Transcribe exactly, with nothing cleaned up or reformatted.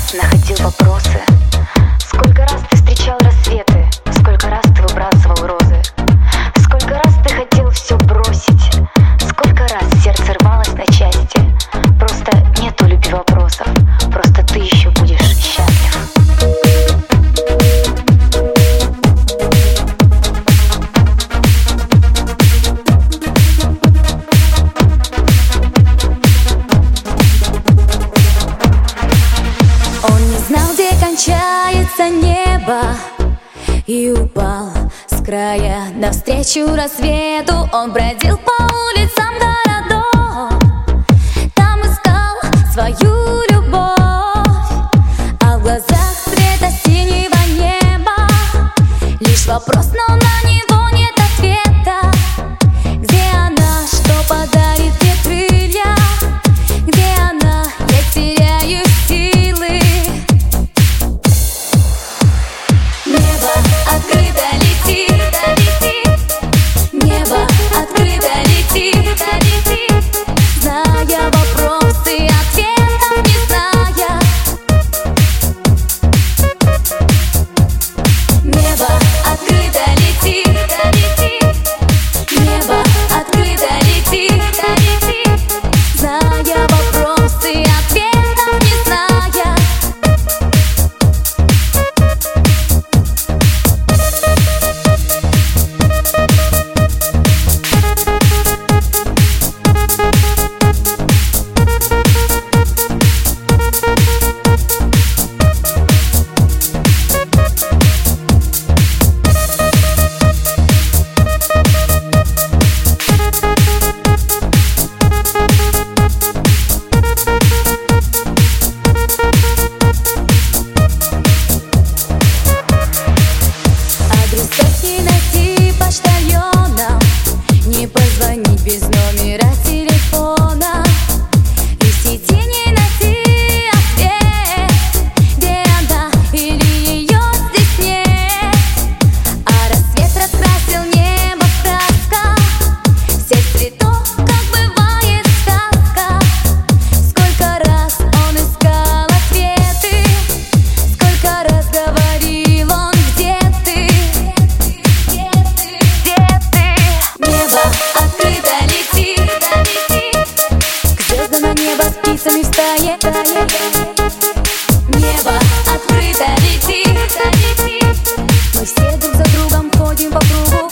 находил вопросы. Сколько раз ты встречал рассветы, сколько раз ты выбрасывал розы, сколько раз ты хотел все бросить, сколько раз сердце рвалось на части. Просто нету любви вопросов, просто ты еще будешь счастлив. Он не знал, где кончается небо, и упал с края навстречу рассвету. Он бродил по улицам городов, там искал свою любовь, а в глазах цвета синего неба лишь вопрос, но на него нет ответа. Где она, что подарит мне крылья? Где она, я теряю силы. Небо открыто, лети, небо открыто, лети, зная вопросы, ответов не зная. Небо открыто, лети, небо открыто, лети, зная вопросы, ответов не зная. Адресов не найти почтальона, не позвонить без номера телефона, и в сети не найти ответ, где она или ее здесь нет. А рассвет раскрасил небо в красках всех цветов, как бывает сказка. Сколько раз он искал ответы, сколько раз говорил он: где ты? Небо открыто, лети, к звездам на небо с птицами в стае. Небо открыто, лети, мы все друг за другом ходим по кругу.